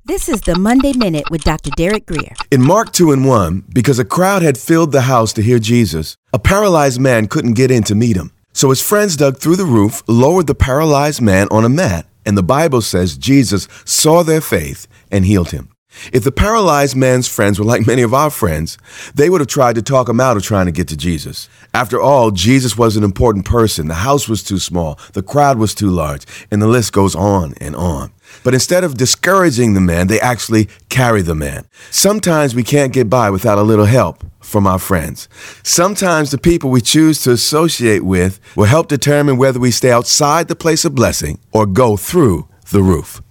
This is the Monday Minute with Dr. Derek Grier. In Mark 2:1, because a crowd had filled the house to hear Jesus, a paralyzed man couldn't get in to meet him. So his friends dug through the roof, lowered the paralyzed man on a mat, and the Bible says Jesus saw their faith and healed him. If the paralyzed man's friends were like many of our friends, they would have tried to talk him out of trying to get to Jesus. After all, Jesus was an important person. The house was too small, the crowd was too large, and the list goes on and on. But instead of discouraging the man, they actually carry the man. Sometimes we can't get by without a little help from our friends. Sometimes the people we choose to associate with will help determine whether we stay outside the place of blessing or go through the roof.